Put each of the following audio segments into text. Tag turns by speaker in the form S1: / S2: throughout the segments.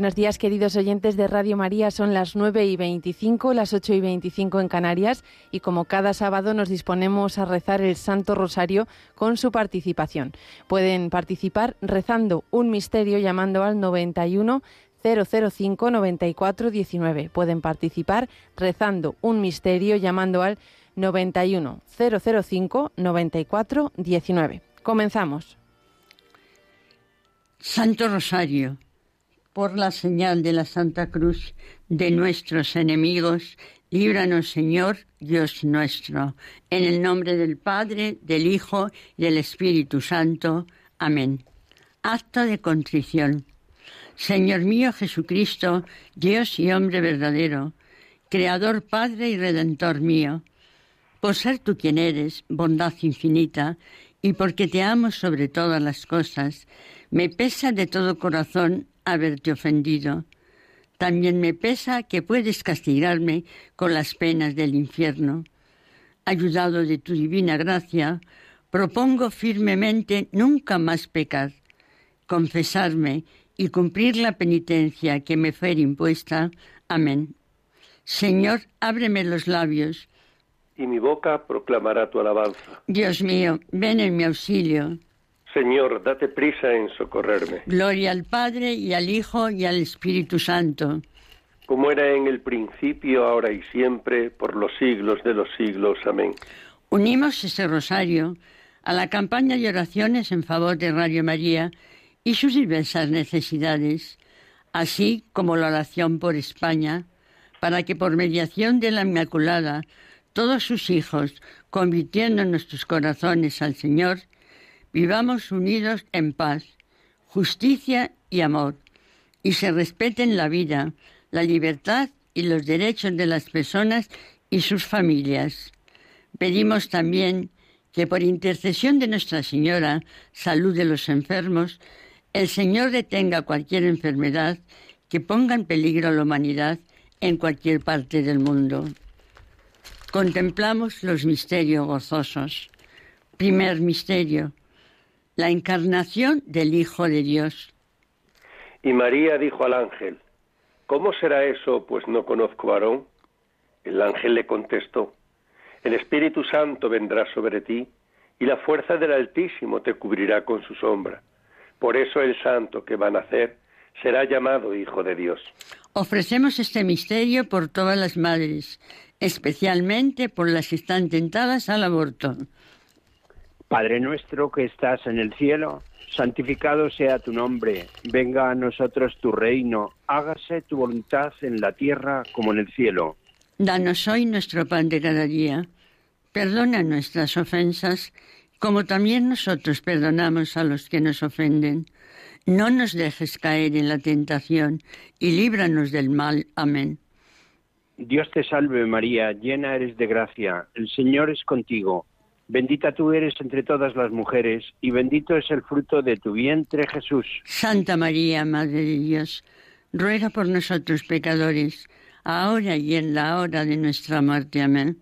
S1: Buenos días, queridos oyentes de Radio María. Son las 9:25, las 8:25 en Canarias, y como cada sábado nos disponemos a rezar el Santo Rosario con su participación. Pueden participar rezando un misterio llamando al 91 005 94 19. Pueden participar rezando un misterio llamando al 91 005 94 19. Comenzamos.
S2: Santo Rosario, por la señal de la Santa Cruz de nuestros enemigos, líbranos, Señor, Dios nuestro, en el nombre del Padre, del Hijo y del Espíritu Santo. Amén. Acto de contrición. Señor mío Jesucristo, Dios y hombre verdadero, Creador, Padre y Redentor mío, por ser tú quien eres, bondad infinita, y porque te amo sobre todas las cosas, me pesa de todo corazón haberte ofendido. También me pesa que puedes castigarme con las penas del infierno. Ayudado de tu divina gracia, propongo firmemente nunca más pecar, confesarme y cumplir la penitencia que me fuere impuesta. Amén. Señor, ábreme los labios,
S3: y mi boca proclamará tu alabanza.
S2: Dios mío, ven en mi auxilio.
S3: Señor, date prisa en socorrerme.
S2: Gloria al Padre, y al Hijo, y al Espíritu Santo.
S3: Como era en el principio, ahora y siempre, por los siglos de los siglos. Amén.
S2: Unimos este rosario a la campaña de oraciones en favor de Radio María y sus diversas necesidades, así como la oración por España, para que por mediación de la Inmaculada, todos sus hijos, convirtiendo nuestros corazones al Señor, vivamos unidos en paz, justicia y amor, y se respeten la vida, la libertad y los derechos de las personas y sus familias. Pedimos también que por intercesión de Nuestra Señora, salud de los enfermos, el Señor detenga cualquier enfermedad que ponga en peligro a la humanidad en cualquier parte del mundo. Contemplamos los misterios gozosos. Primer misterio: la encarnación del Hijo de Dios.
S3: Y María dijo al ángel: ¿Cómo será eso, pues no conozco varón? El ángel le contestó: El Espíritu Santo vendrá sobre ti, y la fuerza del Altísimo te cubrirá con su sombra. Por eso el santo que va a nacer será llamado Hijo de Dios.
S2: Ofrecemos este misterio por todas las madres, especialmente por las que están tentadas al aborto.
S4: Padre nuestro que estás en el cielo, santificado sea tu nombre. Venga a nosotros tu reino. Hágase tu voluntad en la tierra como en el cielo.
S2: Danos hoy nuestro pan de cada día. Perdona nuestras ofensas, como también nosotros perdonamos a los que nos ofenden. No nos dejes caer en la tentación, y líbranos del mal. Amén.
S4: Dios te salve María, llena eres de gracia, el Señor es contigo. Bendita tú eres entre todas las mujeres, y bendito es el fruto de tu vientre, Jesús.
S2: Santa María, Madre de Dios, ruega por nosotros pecadores, ahora y en la hora de nuestra muerte. Amén.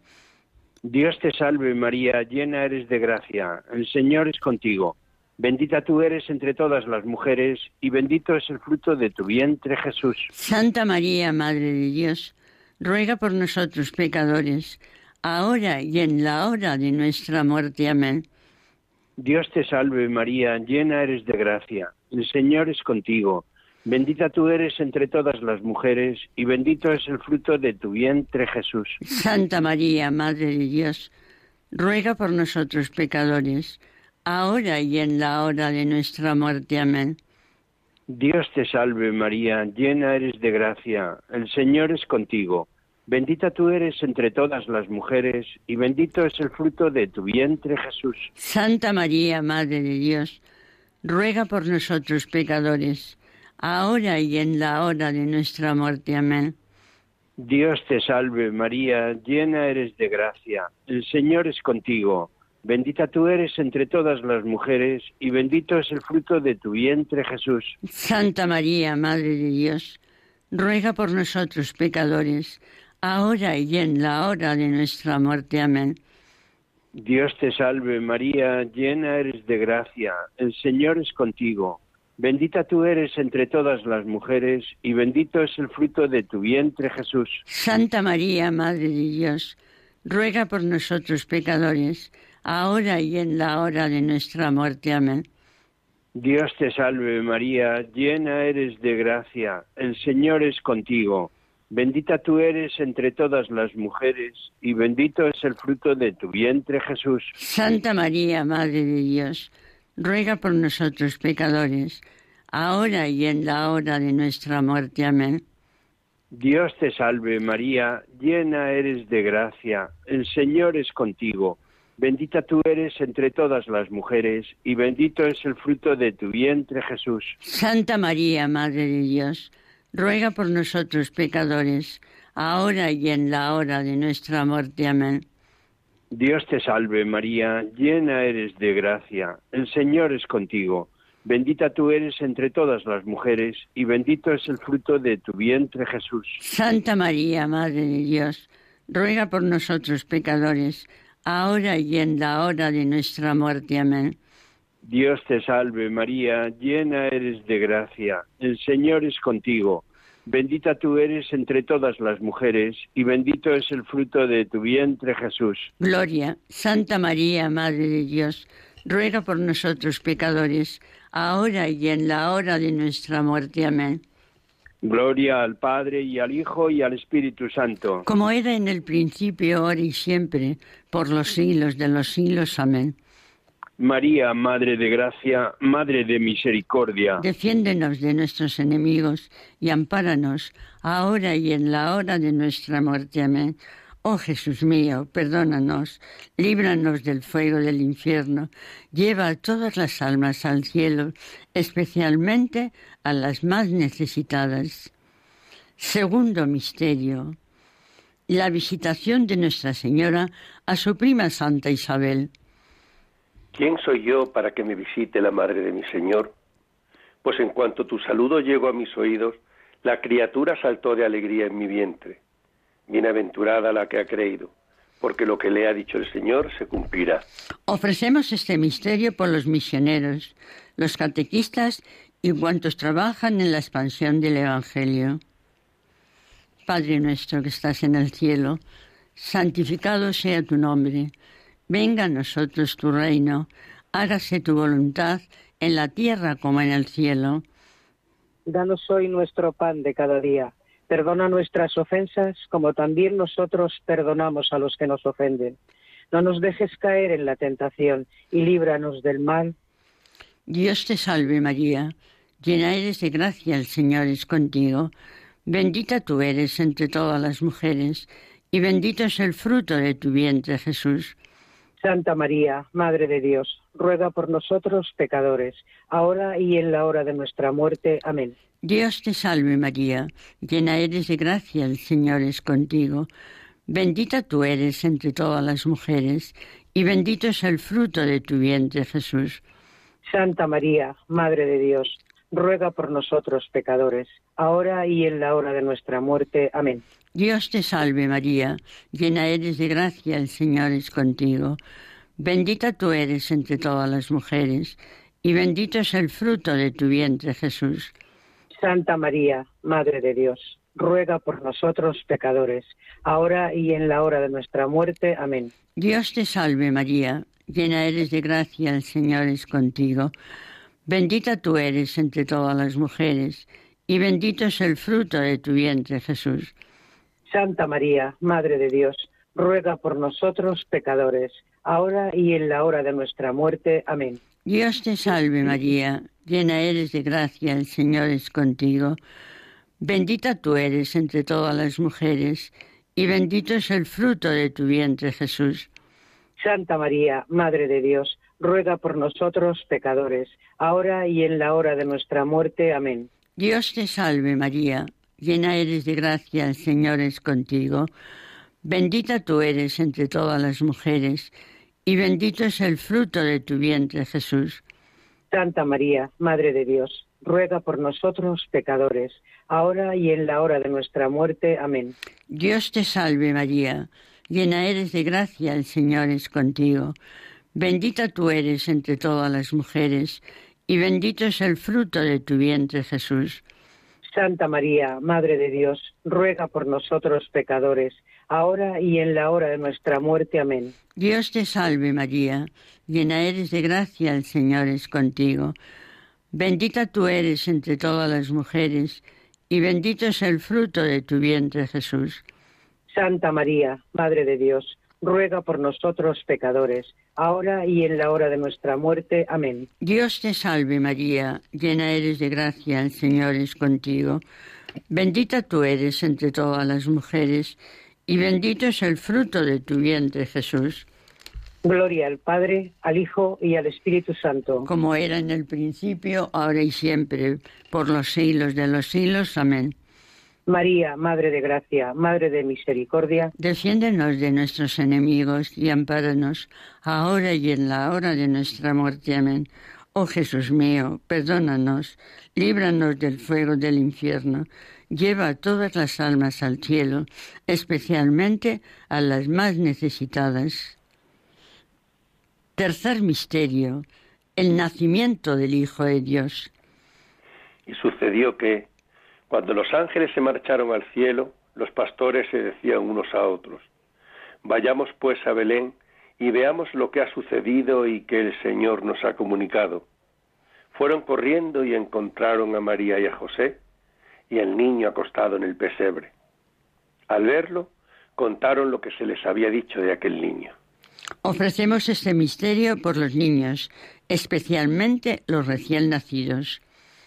S4: Dios te salve María, llena eres de gracia, el Señor es contigo. Bendita tú eres entre todas las mujeres, y bendito es el fruto de tu vientre, Jesús.
S2: Santa María, Madre de Dios, ruega por nosotros pecadores, ahora y en la hora de nuestra muerte. Amén.
S4: Dios te salve María, llena eres de gracia, el Señor es contigo. Bendita tú eres entre todas las mujeres, y bendito es el fruto de tu vientre, Jesús.
S2: Santa María, Madre de Dios, ruega por nosotros pecadores, ahora y en la hora de nuestra muerte. Amén.
S4: Dios te salve María, llena eres de gracia, el Señor es contigo. Bendita tú eres entre todas las mujeres, y bendito es el fruto de tu vientre, Jesús.
S2: Santa María, Madre de Dios, ruega por nosotros pecadores, ahora y en la hora de nuestra muerte. Amén.
S4: Dios te salve María, llena eres de gracia, el Señor es contigo. Bendita tú eres entre todas las mujeres, y bendito es el fruto de tu vientre, Jesús.
S2: Santa María, Madre de Dios, ruega por nosotros pecadores, ahora y en la hora de nuestra muerte. Amén.
S4: Dios te salve María, llena eres de gracia, el Señor es contigo. Bendita tú eres entre todas las mujeres, y bendito es el fruto de tu vientre, Jesús.
S2: Santa María, Madre de Dios, ruega por nosotros pecadores, ahora y en la hora de nuestra muerte. Amén.
S4: Dios te salve María, llena eres de gracia, el Señor es contigo. Bendita tú eres entre todas las mujeres, y bendito es el fruto de tu vientre, Jesús.
S2: Santa María, Madre de Dios, ruega por nosotros pecadores, ahora y en la hora de nuestra muerte. Amén.
S4: Dios te salve María, llena eres de gracia, el Señor es contigo. Bendita tú eres entre todas las mujeres, y bendito es el fruto de tu vientre, Jesús.
S2: Santa María, Madre de Dios, ruega por nosotros pecadores, ahora y en la hora de nuestra muerte. Amén.
S4: Dios te salve María, llena eres de gracia, el Señor es contigo. Bendita tú eres entre todas las mujeres, y bendito es el fruto de tu vientre, Jesús.
S2: Santa María, Madre de Dios, ruega por nosotros pecadores, ahora y en la hora de nuestra muerte. Amén.
S4: Dios te salve María, llena eres de gracia, el Señor es contigo. Bendita tú eres entre todas las mujeres, y bendito es el fruto de tu vientre, Jesús.
S2: Gloria, Santa María, Madre de Dios, ruega por nosotros pecadores, ahora y en la hora de nuestra muerte. Amén.
S4: Gloria al Padre, y al Hijo, y al Espíritu Santo.
S2: Como era en el principio, ahora y siempre, por los siglos de los siglos. Amén.
S4: María, Madre de Gracia, Madre de Misericordia.
S2: Defiéndenos de nuestros enemigos y ampáranos, ahora y en la hora de nuestra muerte. Amén. Oh Jesús mío, perdónanos, líbranos del fuego del infierno, lleva a todas las almas al cielo, especialmente a las más necesitadas. Segundo misterio, la visitación de Nuestra Señora a su prima Santa Isabel.
S3: ¿Quién soy yo para que me visite la madre de mi Señor? Pues en cuanto tu saludo llegó a mis oídos, la criatura saltó de alegría en mi vientre. Bienaventurada la que ha creído, porque lo que le ha dicho el Señor se cumplirá.
S2: Ofrecemos este misterio por los misioneros, los catequistas y cuantos trabajan en la expansión del Evangelio. Padre nuestro que estás en el cielo, santificado sea tu nombre. Venga a nosotros tu reino, hágase tu voluntad en la tierra como en el cielo.
S5: Danos hoy nuestro pan de cada día. Perdona nuestras ofensas, como también nosotros perdonamos a los que nos ofenden. No nos dejes caer en la tentación, y líbranos del mal.
S2: Dios te salve María, llena eres de gracia, el Señor es contigo. Bendita tú eres entre todas las mujeres, y bendito es el fruto de tu vientre, Jesús.
S5: Santa María, Madre de Dios, ruega por nosotros pecadores, ahora y en la hora de nuestra muerte. Amén.
S2: Dios te salve María, llena eres de gracia, el Señor es contigo. Bendita tú eres entre todas las mujeres, y bendito es el fruto de tu vientre, Jesús.
S5: Santa María, Madre de Dios, ruega por nosotros pecadores, ahora y en la hora de nuestra muerte. Amén.
S2: Dios te salve María, llena eres de gracia, el Señor es contigo. Bendita tú eres entre todas las mujeres, y bendito es el fruto de tu vientre, Jesús.
S5: Santa María, Madre de Dios, ruega por nosotros pecadores, ahora y en la hora de nuestra muerte. Amén.
S2: Dios te salve María, llena eres de gracia, el Señor es contigo. Bendita tú eres entre todas las mujeres, y bendito es el fruto de tu vientre, Jesús.
S5: Santa María, Madre de Dios, ruega por nosotros pecadores, ahora y en la hora de nuestra muerte. Amén.
S2: Dios te salve María, llena eres de gracia, el Señor es contigo. Bendita tú eres entre todas las mujeres, y bendito es el fruto de tu vientre, Jesús.
S5: Santa María, Madre de Dios, ruega por nosotros pecadores, ahora y en la hora de nuestra muerte. Amén.
S2: Dios te salve María, llena eres de gracia, el Señor es contigo. Bendita tú eres entre todas las mujeres, y bendito es el fruto de tu vientre, Jesús.
S5: Santa María, Madre de Dios, ruega por nosotros pecadores, ahora y en la hora de nuestra muerte. Amén.
S2: Dios te salve María, llena eres de gracia, el Señor es contigo. Bendita tú eres entre todas las mujeres, y bendito es el fruto de tu vientre, Jesús.
S5: Santa María, Madre de Dios, ruega por nosotros pecadores, ahora y en la hora de nuestra muerte. Amén.
S2: Dios te salve, María, llena eres de gracia, el Señor es contigo. Bendita tú eres entre todas las mujeres, y bendito es el fruto de tu vientre, Jesús.
S5: Santa María, Madre de Dios, ruega por nosotros pecadores, ahora y en la hora de nuestra muerte. Amén.
S2: Dios te salve, María, llena eres de gracia, el Señor es contigo. Bendita tú eres entre todas las mujeres, y bendito es el fruto de tu vientre, Jesús.
S5: Gloria al Padre, al Hijo y al Espíritu Santo.
S2: Como era en el principio, ahora y siempre, por los siglos de los siglos. Amén.
S5: María, Madre de Gracia, Madre de Misericordia,
S2: defiéndenos de nuestros enemigos y ampáranos, ahora y en la hora de nuestra muerte. Amén. Oh Jesús mío, perdónanos, líbranos del fuego del infierno, lleva a todas las almas al cielo, especialmente a las más necesitadas. Tercer misterio, el nacimiento del Hijo de Dios.
S3: Y sucedió que, cuando los ángeles se marcharon al cielo, los pastores se decían unos a otros: vayamos pues a Belén y veamos lo que ha sucedido y que el Señor nos ha comunicado. Fueron corriendo y encontraron a María y a José y al niño acostado en el pesebre. Al verlo, contaron lo que se les había dicho de aquel niño.
S2: Ofrecemos este misterio por los niños, especialmente los recién nacidos.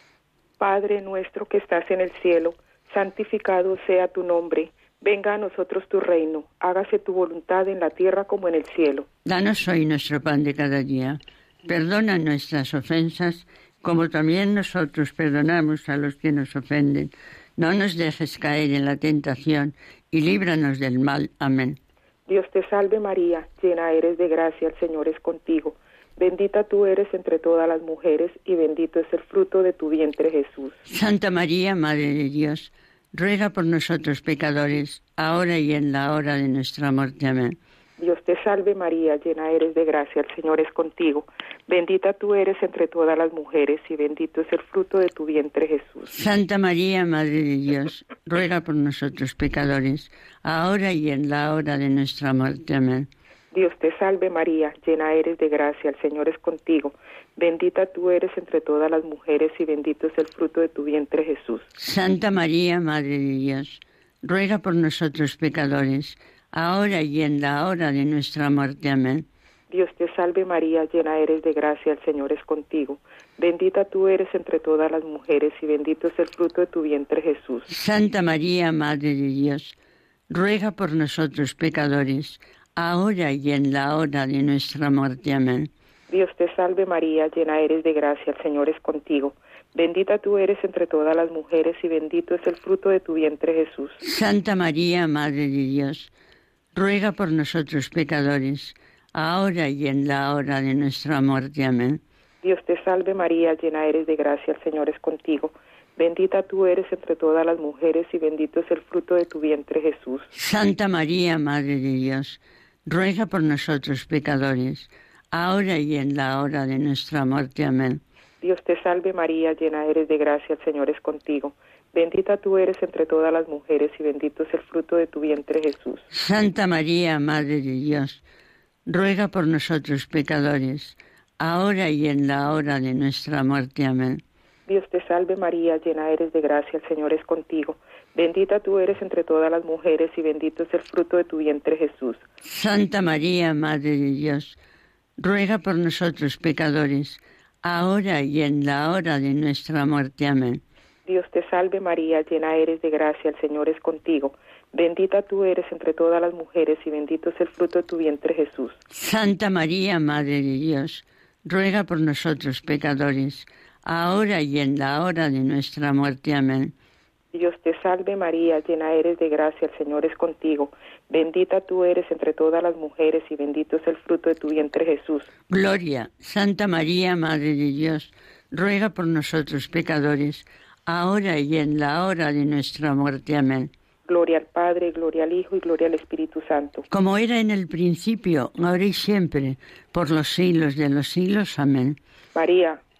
S6: Padre nuestro que estás en el cielo, santificado sea tu nombre. Venga a nosotros tu reino. Hágase tu voluntad en la tierra como en el cielo.
S2: Danos hoy nuestro pan de cada día. Perdona nuestras ofensas, como también nosotros perdonamos a los que nos ofenden. No nos dejes caer en la tentación y líbranos del mal. Amén.
S6: Dios te salve María, llena eres de gracia, el Señor es contigo. Bendita tú eres entre todas las mujeres, y bendito es el fruto de tu vientre, Jesús.
S2: Santa María, Madre de Dios, ruega por nosotros pecadores, ahora y en la hora de nuestra muerte. Amén.
S6: Dios te salve María, llena eres de gracia, el Señor es contigo. Bendita tú eres entre todas las mujeres, y bendito es el fruto de tu vientre, Jesús.
S2: Santa María, Madre de Dios, ruega por nosotros pecadores, ahora y en la hora de nuestra muerte. Amén.
S6: Dios te salve María, llena eres de gracia, el Señor es contigo. Bendita tú eres entre todas las mujeres, y bendito es el fruto de tu vientre, Jesús.
S2: Santa María, Madre de Dios, ruega por nosotros pecadores, ahora y en la hora de nuestra muerte. Amén.
S6: Dios te salve María, llena eres de gracia, el Señor es contigo. Bendita tú eres entre todas las mujeres, y bendito es el fruto de tu vientre, Jesús.
S2: Santa María, Madre de Dios, ruega por nosotros pecadores, ahora y en la hora de nuestra muerte. Amén.
S6: Dios te salve María, llena eres de gracia, el Señor es contigo. Bendita tú eres entre todas las mujeres, y bendito es el fruto de tu vientre, Jesús.
S2: Santa María, Madre de Dios, ruega por nosotros pecadores, ahora y en la hora de nuestra muerte. Amén.
S6: Dios te salve María, llena eres de gracia, el Señor es contigo. Bendita tú eres entre todas las mujeres, y bendito es el fruto de tu vientre, Jesús.
S2: Santa María, Madre de Dios, ruega por nosotros pecadores, ahora y en la hora de nuestra muerte. Amén.
S6: Dios te salve María, llena eres de gracia, el Señor es contigo. Bendita tú eres entre todas las mujeres, y bendito es el fruto de tu vientre, Jesús.
S2: Santa María, Madre de Dios, ruega por nosotros pecadores, ahora y en la hora de nuestra muerte. Amén.
S6: Dios te salve María, llena eres de gracia, el Señor es contigo. Bendita tú eres entre todas las mujeres, y bendito es el fruto de tu vientre, Jesús.
S2: Santa María, Madre de Dios, ruega por nosotros pecadores, ahora y en la hora de nuestra muerte. Amén.
S6: Dios te salve María, llena eres de gracia, el Señor es contigo. Bendita tú eres entre todas las mujeres, y bendito es el fruto de tu vientre, Jesús.
S2: Santa María, Madre de Dios, ruega por nosotros pecadores, ahora y en la hora de nuestra muerte. Amén.
S6: Dios te salve María, llena eres de gracia, el Señor es contigo. Bendita tú eres entre todas las mujeres, y bendito es el fruto de tu vientre, Jesús.
S2: Gloria, Santa María, Madre de Dios, ruega por nosotros pecadores, ahora y en la hora de nuestra muerte. Amén.
S6: Gloria al Padre, gloria al Hijo y gloria al Espíritu Santo.
S2: Como era en el principio, ahora y siempre, por los siglos de los siglos. Amén.
S6: María,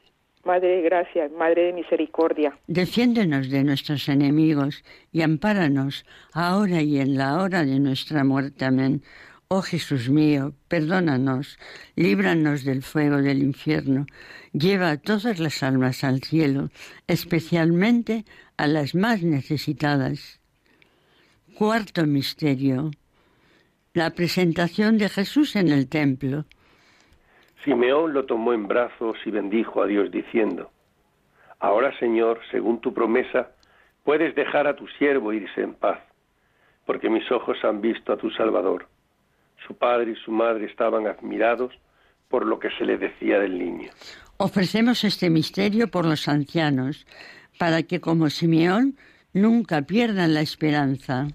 S6: Madre de gracia, Madre de misericordia.
S2: Defiéndenos de nuestros enemigos y ampáranos ahora y en la hora de nuestra muerte. Amén. Oh Jesús mío, perdónanos, líbranos del fuego del infierno, lleva a todas las almas al cielo, especialmente a las más necesitadas. Cuarto misterio: la presentación de Jesús en el templo.
S3: Simeón lo tomó en brazos y bendijo a Dios diciendo: Ahora, Señor, según tu promesa, puedes dejar a tu siervo irse en paz, porque mis ojos han visto a tu Salvador. Su padre y su madre estaban admirados por lo que se le decía del niño.
S2: Ofrecemos este misterio por los ancianos, para que, como Simeón, nunca pierdan la esperanza.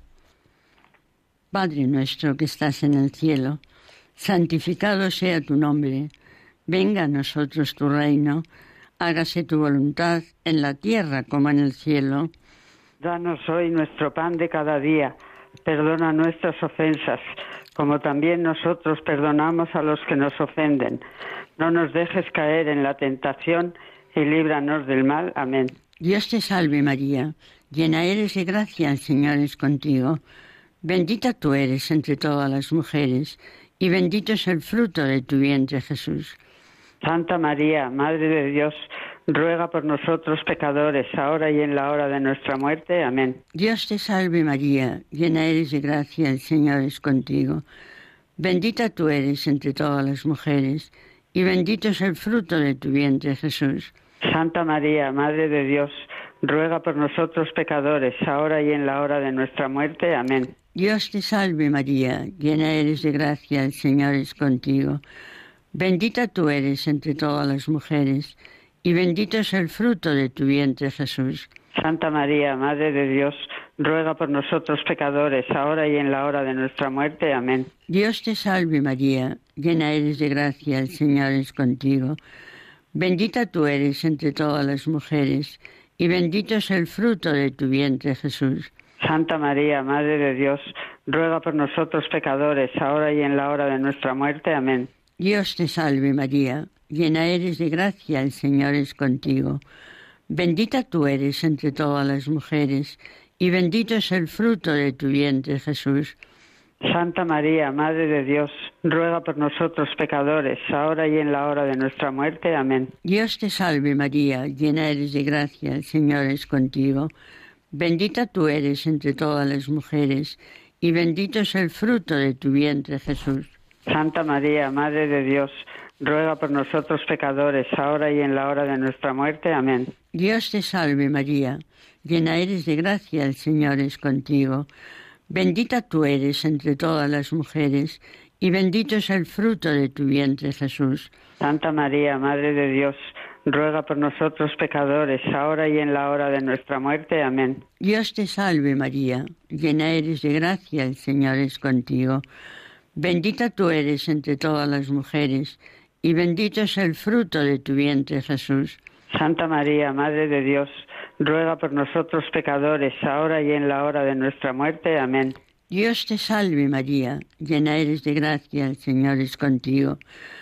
S2: Padre nuestro que estás en el cielo, santificado sea tu nombre. Venga a nosotros tu reino. Hágase tu voluntad en la tierra como en el cielo.
S7: Danos hoy nuestro pan de cada día. Perdona nuestras ofensas, como también nosotros perdonamos a los que nos ofenden. No nos dejes caer en la tentación y líbranos del mal. Amén.
S2: Dios te salve María, llena eres de gracia, el Señor es contigo. Bendita tú eres entre todas las mujeres, y bendito es el fruto de tu vientre, Jesús.
S7: Santa María, Madre de Dios, ruega por nosotros pecadores, ahora y en la hora de nuestra muerte. Amén.
S2: Dios te salve María, llena eres de gracia, el Señor es contigo. Bendita tú eres entre todas las mujeres, y bendito es el fruto de tu vientre, Jesús.
S7: Santa María, Madre de Dios, ruega por nosotros pecadores, ahora y en la hora de nuestra muerte. Amén.
S2: Dios te salve María, llena eres de gracia, el Señor es contigo. Bendita tú eres entre todas las mujeres, y bendito es el fruto de tu vientre, Jesús.
S7: Santa María, Madre de Dios, ruega por nosotros pecadores, ahora y en la hora de nuestra muerte. Amén.
S2: Dios te salve María, llena eres de gracia, el Señor es contigo. Bendita tú eres entre todas las mujeres, y bendito es el fruto de tu vientre, Jesús.
S7: Santa María, Madre de Dios, ruega por nosotros pecadores, ahora y en la hora de nuestra muerte. Amén.
S2: Dios te salve María, llena eres de gracia, el Señor es contigo. Bendita tú eres entre todas las mujeres, y bendito es el fruto de tu vientre, Jesús.
S7: Santa María, Madre de Dios, ruega por nosotros pecadores, ahora y en la hora de nuestra muerte. Amén.
S2: Dios te salve María, llena eres de gracia, el Señor es contigo. Bendita tú eres entre todas las mujeres, y bendito es el fruto de tu vientre, Jesús.
S7: Santa María, Madre de Dios, ruega por nosotros pecadores, ahora y en la hora de nuestra muerte. Amén.
S2: Dios te salve María, llena eres de gracia, el Señor es contigo. Bendita tú eres entre todas las mujeres, y bendito es el fruto de tu vientre, Jesús.
S7: Santa María, Madre de Dios, ruega por nosotros pecadores, ahora y en la hora de nuestra muerte. Amén.
S2: Dios te salve María, llena eres de gracia, el Señor es contigo. Bendita tú eres entre todas las mujeres, y bendito es el fruto de tu vientre, Jesús.
S7: Santa María, Madre de Dios, ruega por nosotros pecadores, ahora y en la hora de nuestra muerte. Amén.
S2: Dios te salve María, llena eres de gracia, el Señor es contigo.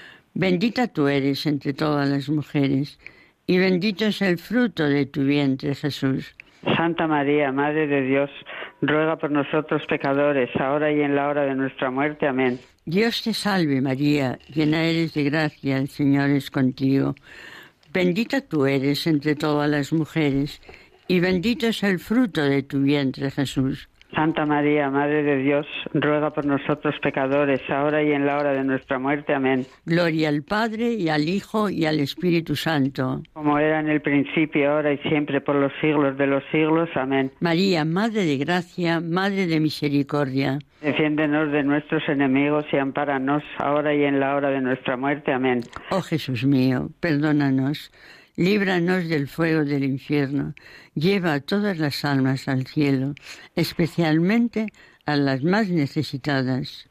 S2: Bendita tú eres entre todas las mujeres, y bendito es el fruto de tu vientre, Jesús.
S7: Santa María, Madre de Dios, ruega por nosotros pecadores, ahora y en la hora de nuestra muerte. Amén.
S2: Dios te salve María, llena eres de gracia, el Señor es contigo. Bendita tú eres entre todas las mujeres, y bendito es el fruto de tu vientre, Jesús.
S7: Santa María, Madre de Dios, ruega por nosotros pecadores, ahora y en la hora de nuestra muerte. Amén.
S2: Gloria al Padre, y al Hijo, y al Espíritu Santo.
S7: Como era en el principio, ahora y siempre, por los siglos de los siglos. Amén.
S2: María, Madre de gracia, Madre de misericordia.
S7: Defiéndenos de nuestros enemigos y ampáranos, ahora y en la hora de nuestra muerte. Amén.
S2: Oh Jesús mío, perdónanos, líbranos del fuego del infierno, lleva a todas las almas al cielo, especialmente a las más necesitadas.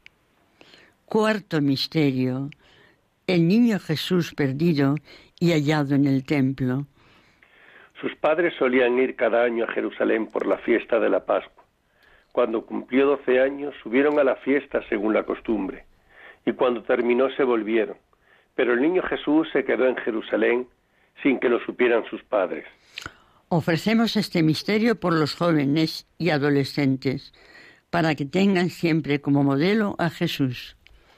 S2: Cuarto misterio: el niño Jesús perdido y hallado en el templo.
S3: Sus padres solían ir cada año a Jerusalén por la fiesta de la Pascua. Cuando cumplió 12 años, subieron a la fiesta según la costumbre, y cuando terminó se volvieron. Pero el niño Jesús se quedó en Jerusalén, sin que lo supieran sus padres.
S2: Ofrecemos este misterio por los jóvenes y adolescentes, para que tengan siempre como modelo a Jesús.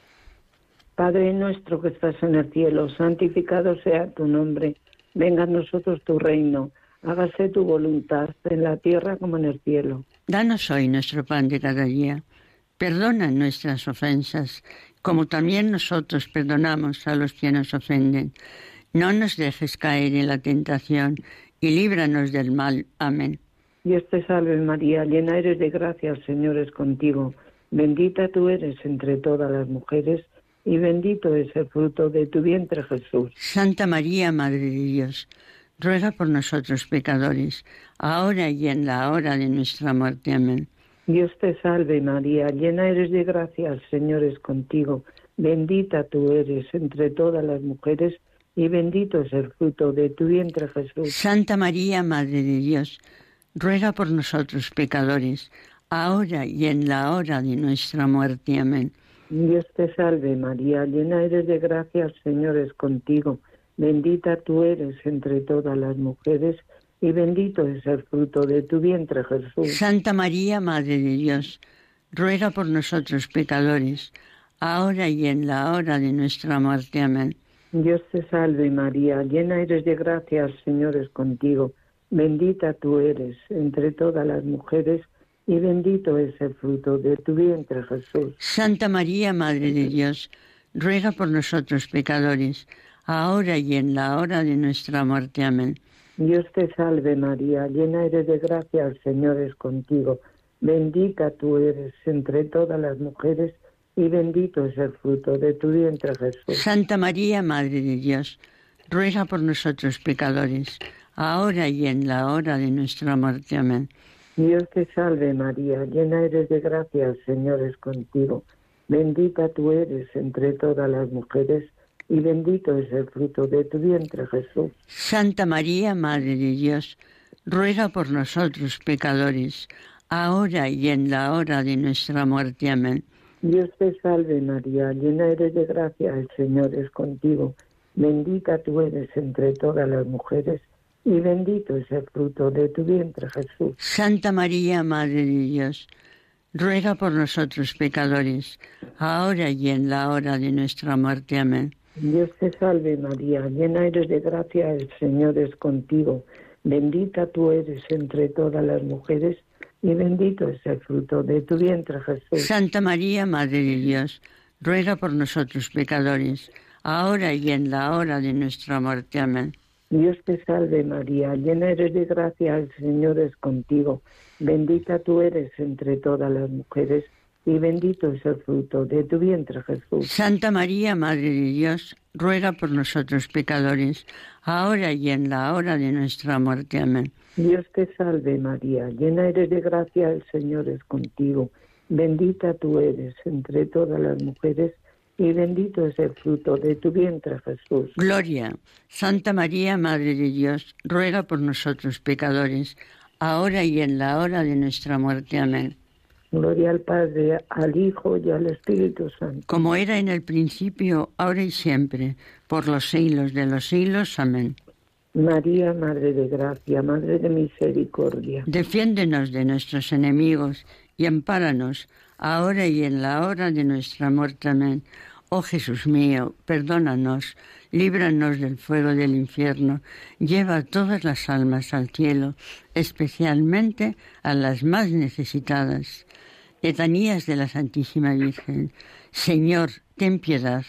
S5: Padre nuestro que estás en el cielo, santificado sea tu nombre. Venga a nosotros tu reino. Hágase tu voluntad en la tierra como en el cielo.
S2: Danos hoy nuestro pan de cada día. Perdona nuestras ofensas, como también nosotros perdonamos a los que nos ofenden. No nos dejes caer en la tentación y líbranos del mal. Amén.
S5: Dios te salve María, llena eres de gracia, el Señor es contigo. Bendita tú eres entre todas las mujeres y bendito es el fruto de tu vientre, Jesús.
S2: Santa María, Madre de Dios, ruega por nosotros pecadores, ahora y en la hora de nuestra muerte. Amén.
S5: Dios te salve María, llena eres de gracia, el Señor es contigo. Bendita tú eres entre todas las mujeres y bendito es el fruto de tu vientre, Jesús.
S2: Santa María, Madre de Dios, ruega por nosotros pecadores, ahora y en la hora de nuestra muerte. Amén.
S5: Dios te salve María, llena eres de gracia, el Señor es contigo. Bendita tú eres entre todas las mujeres y bendito es el fruto de tu vientre, Jesús.
S2: Santa María, Madre de Dios, ruega por nosotros pecadores, ahora y en la hora de nuestra muerte. Amén.
S5: Dios te salve María, llena eres de gracia, el Señor es contigo. Bendita tú eres entre todas las mujeres y bendito es el fruto de tu vientre, Jesús.
S2: Santa María, Madre de Dios, ruega por nosotros pecadores, ahora y en la hora de nuestra muerte. Amén.
S5: Dios te salve María, llena eres de gracia, el Señor es contigo. Bendita tú eres entre todas las mujeres y bendito es el fruto de tu vientre, Jesús.
S2: Santa María, Madre de Dios, ruega por nosotros pecadores, ahora y en la hora de nuestra muerte. Amén.
S5: Dios te salve María, llena eres de gracia, el Señor es contigo. Bendita tú eres entre todas las mujeres y bendito es el fruto de tu vientre, Jesús.
S2: Santa María, Madre de Dios, ruega por nosotros pecadores, ahora y en la hora de nuestra muerte. Amén.
S5: Dios te salve María, llena eres de gracia, el Señor es contigo. Bendita tú eres entre todas las mujeres y bendito es el fruto de tu vientre, Jesús.
S2: Santa María, Madre de Dios, ruega por nosotros pecadores, ahora y en la hora de nuestra muerte. Amén.
S5: Dios te salve María, llena eres de gracia, el Señor es contigo. Bendita tú eres entre todas las mujeres y bendito es el fruto de tu vientre, Jesús.
S2: Santa María, Madre de Dios, ruega por nosotros pecadores, ahora y en la hora de nuestra muerte. Amén.
S5: Dios te salve María, llena eres de gracia, el Señor es contigo. Bendita tú eres entre todas las mujeres y bendito es el fruto de tu vientre, Jesús.
S2: Santa María, Madre de Dios, ruega por nosotros pecadores, ahora y en la hora de nuestra muerte. Amén.
S5: Dios te salve María, llena eres de gracia, el Señor es contigo. Bendita tú eres entre todas las mujeres y bendito es el fruto de tu vientre, Jesús.
S2: Gloria. Santa María, Madre de Dios, ruega por nosotros pecadores, ahora y en la hora de nuestra muerte. Amén.
S5: Gloria al Padre, al Hijo y al Espíritu Santo.
S2: Como era en el principio, ahora y siempre, por los siglos de los siglos. Amén.
S5: María, Madre de Gracia, Madre de Misericordia.
S2: Defiéndenos de nuestros enemigos y ampáranos, ahora y en la hora de nuestra muerte. Amén. Oh Jesús mío, perdónanos, líbranos del fuego del infierno, lleva todas las almas al cielo, especialmente a las más necesitadas. Letanías de la Santísima Virgen. Señor, ten piedad.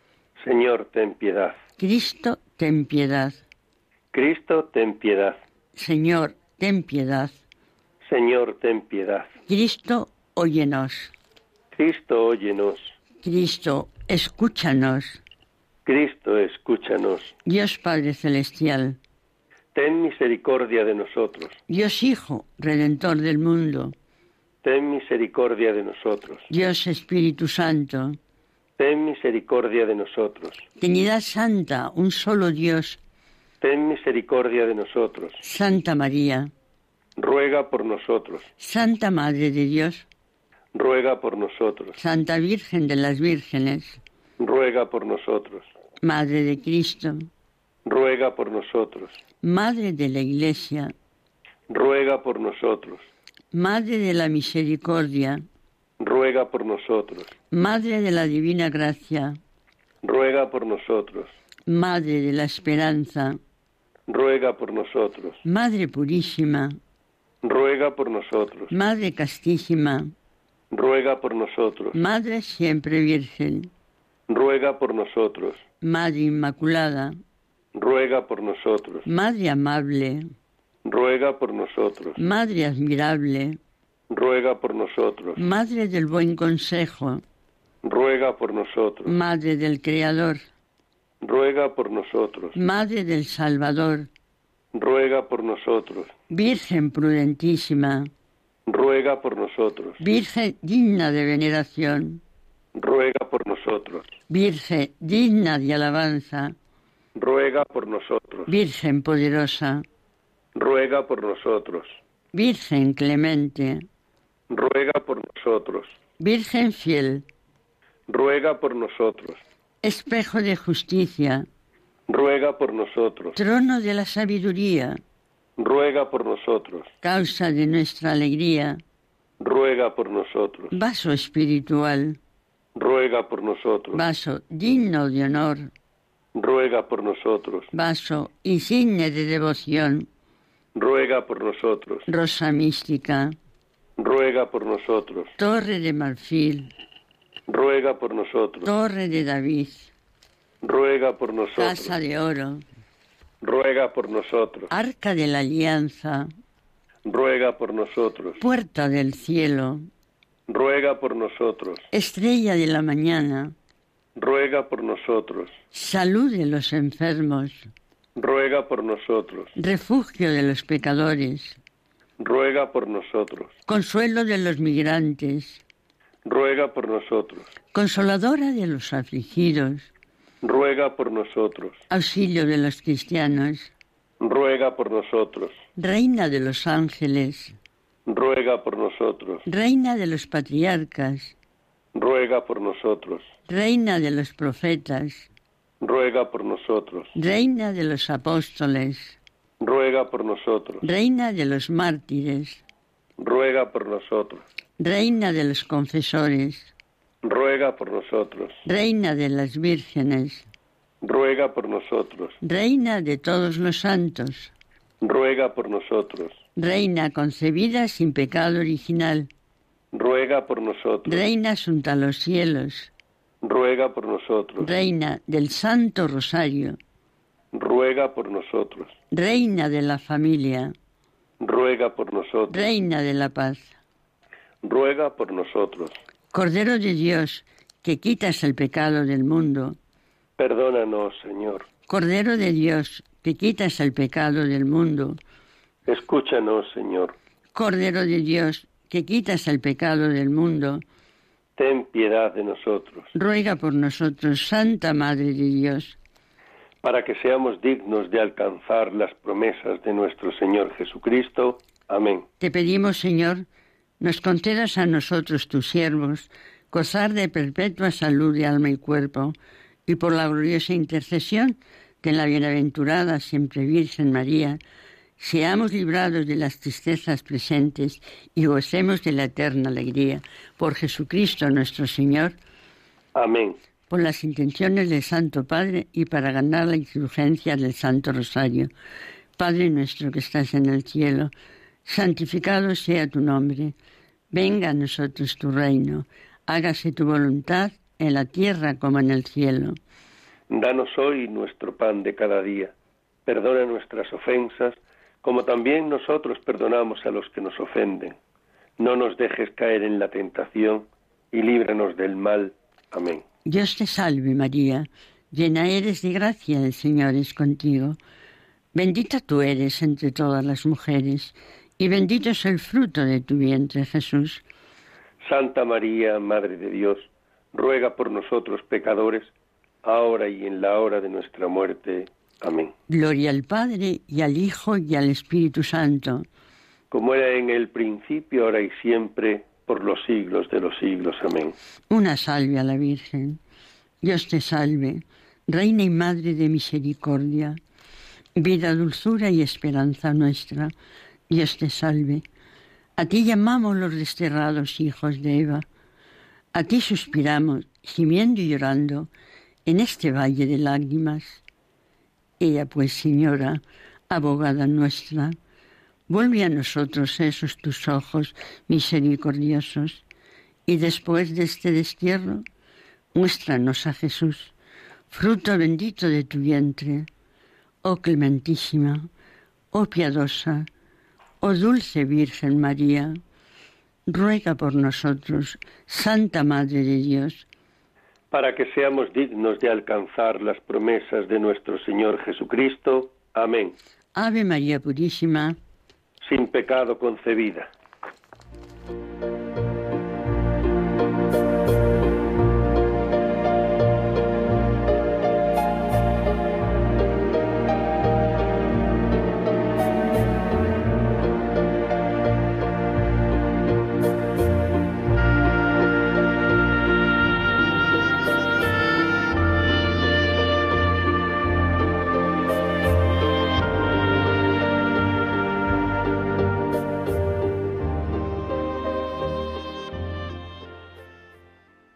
S3: Señor, ten piedad.
S2: Cristo, ten piedad.
S3: Cristo, ten piedad.
S2: Señor, ten piedad.
S3: Señor, ten piedad.
S2: Cristo, óyenos.
S3: Cristo, óyenos.
S2: Cristo, escúchanos.
S3: Cristo, escúchanos.
S2: Dios Padre Celestial.
S3: Ten misericordia de nosotros.
S2: Dios Hijo, Redentor del mundo.
S3: Ten misericordia de nosotros.
S2: Dios Espíritu Santo.
S3: Ten misericordia de nosotros.
S2: Trinidad Santa, un solo Dios.
S3: Ten misericordia de nosotros.
S2: Santa María.
S3: Ruega por nosotros.
S2: Santa Madre de Dios.
S3: Ruega por nosotros.
S2: Santa Virgen de las Vírgenes.
S3: Ruega por nosotros.
S2: Madre de Cristo.
S3: ruega por nosotros.
S2: Madre de la Iglesia,
S3: Ruega por nosotros.
S2: Madre de la Misericordia,
S3: Ruega por nosotros.
S2: Madre de la Divina Gracia,
S3: Ruega por nosotros.
S2: Madre de la Esperanza,
S3: Ruega por nosotros.
S2: Madre Purísima,
S3: Ruega por nosotros.
S2: Madre Castísima,
S3: Ruega por nosotros.
S2: Madre Siempre Virgen,
S3: Ruega por nosotros.
S2: Madre Inmaculada,
S3: Ruega por nosotros.
S2: Madre Amable,
S3: Ruega por nosotros.
S2: Madre Admirable,
S3: Ruega por nosotros.
S2: Madre del Buen Consejo,
S3: Ruega por nosotros.
S2: Madre del Creador,
S3: Ruega por nosotros.
S2: Madre del Salvador,
S3: Ruega por nosotros.
S2: Virgen prudentísima,
S3: Ruega por nosotros.
S2: Virgen digna de veneración,
S3: Ruega por nosotros.
S2: Virgen digna de alabanza,
S3: Ruega por nosotros.
S2: Virgen poderosa,
S3: Ruega por nosotros.
S2: Virgen clemente,
S3: Ruega por nosotros.
S2: Virgen fiel,
S3: Ruega por nosotros.
S2: espejo de justicia,
S3: Ruega por nosotros.
S2: trono de la sabiduría,
S3: Ruega por nosotros.
S2: causa de nuestra alegría,
S3: Ruega por nosotros.
S2: vaso espiritual,
S3: Ruega por nosotros.
S2: vaso digno de honor,
S3: Ruega por nosotros.
S2: vaso insigne de devoción,
S3: Ruega por nosotros.
S2: rosa mística,
S3: Ruega por nosotros.
S2: torre de marfil,
S3: Ruega por nosotros.
S2: torre de David,
S3: Ruega por nosotros.
S2: casa de oro,
S3: Ruega por nosotros.
S2: arca de la alianza,
S3: Ruega por nosotros.
S2: puerta del cielo,
S3: Ruega por nosotros.
S2: estrella de la mañana,
S3: Ruega por nosotros.
S2: salud de los enfermos,
S3: Ruega por nosotros.
S2: refugio de los pecadores,
S3: Ruega por nosotros.
S2: consuelo de los migrantes,
S3: Ruega por nosotros.
S2: consoladora de los afligidos,
S3: Ruega por nosotros.
S2: auxilio de los cristianos,
S3: Ruega por nosotros.
S2: reina de los ángeles,
S3: Ruega por nosotros.
S2: reina de los patriarcas,
S3: Ruega por nosotros.
S2: reina de los profetas,
S3: Ruega por nosotros.
S2: reina de los apóstoles,
S3: Ruega por nosotros.
S2: reina de los mártires,
S3: Ruega por nosotros.
S2: reina de los confesores,
S3: Ruega por nosotros.
S2: reina de las vírgenes,
S3: Ruega por nosotros.
S2: reina de todos los santos,
S3: Ruega por nosotros.
S2: reina concebida sin pecado original,
S3: Ruega por nosotros.
S2: reina asunta a los cielos,
S3: Ruega por nosotros.
S2: reina del Santo Rosario,
S3: Ruega por nosotros.
S2: reina de la familia,
S3: Ruega por nosotros.
S2: reina de la paz,
S3: Ruega por nosotros.
S2: Cordero de Dios, que quitas el pecado del mundo,
S3: Perdónanos, Señor.
S2: Cordero de Dios, que quitas el pecado del mundo,
S3: Escúchanos, Señor.
S2: Cordero de Dios, que quitas el pecado del mundo,
S3: Ten piedad de nosotros,
S2: ruega por nosotros, Santa Madre de Dios,
S3: para que seamos dignos de alcanzar las promesas de nuestro Señor Jesucristo. Amén.
S2: te pedimos, Señor, nos concedas a nosotros, tus siervos, gozar de perpetua salud de alma y cuerpo, y por la gloriosa intercesión de la bienaventurada siempre Virgen María, seamos librados de las tristezas presentes y gocemos de la eterna alegría. Por Jesucristo nuestro Señor,
S3: Amén.
S2: por las intenciones del Santo Padre y para ganar la indulgencia del Santo Rosario. Padre nuestro que estás en el cielo, santificado sea tu nombre. Venga a nosotros tu reino. Hágase tu voluntad en la tierra como en el cielo.
S3: Danos hoy nuestro pan de cada día. Perdona nuestras ofensas, como también nosotros perdonamos a los que nos ofenden. No nos dejes caer en la tentación y líbranos del mal. Amén.
S2: Dios te salve María, llena eres de gracia, el Señor es contigo. Bendita tú eres entre todas las mujeres, y bendito es el fruto de tu vientre, Jesús.
S3: Santa María, Madre de Dios, ruega por nosotros pecadores, ahora y en la hora de nuestra muerte. Amén.
S2: Gloria al Padre, y al Hijo, y al Espíritu Santo.
S3: Como era en el principio, ahora y siempre, por los siglos de los siglos. Amén.
S2: Una salve a la Virgen. Dios te salve, Reina y Madre de misericordia, Vida, dulzura y esperanza nuestra, Dios te salve. A ti llamamos los desterrados hijos de Eva. A ti suspiramos, gimiendo y llorando, en este valle de lágrimas. Ella pues, Señora, abogada nuestra, vuelve a nosotros esos tus ojos misericordiosos, y después de este destierro, muéstranos a Jesús, fruto bendito de tu vientre. Oh clementísima, oh piadosa, oh dulce Virgen María, ruega por nosotros, Santa Madre de Dios,
S3: para que seamos dignos de alcanzar las promesas de nuestro Señor Jesucristo. Amén.
S2: Ave María Purísima,
S3: sin pecado concebida.